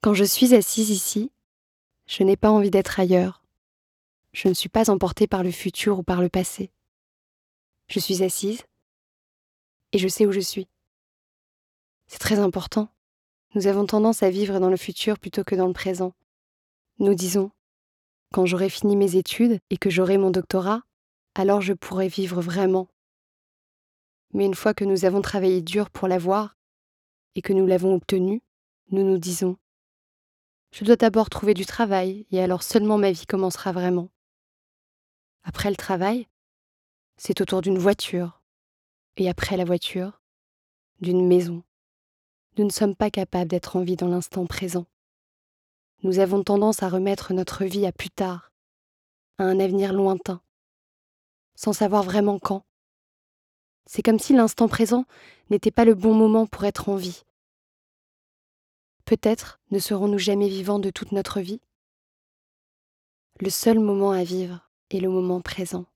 Quand je suis assise ici, je n'ai pas envie d'être ailleurs. Je ne suis pas emportée par le futur ou par le passé. Je suis assise et je sais où je suis. C'est très important. Nous avons tendance à vivre dans le futur plutôt que dans le présent. Nous disons, quand j'aurai fini mes études et que j'aurai mon doctorat, alors je pourrai vivre vraiment. Mais une fois que nous avons travaillé dur pour l'avoir et que nous l'avons obtenu, nous nous disons, je dois d'abord trouver du travail et alors seulement ma vie commencera vraiment. Après le travail, c'est autour d'une voiture. Et après la voiture, d'une maison. Nous ne sommes pas capables d'être en vie dans l'instant présent. Nous avons tendance à remettre notre vie à plus tard, à un avenir lointain, sans savoir vraiment quand. C'est comme si l'instant présent n'était pas le bon moment pour être en vie. Peut-être ne serons-nous jamais vivants de toute notre vie. Le seul moment à vivre est le moment présent.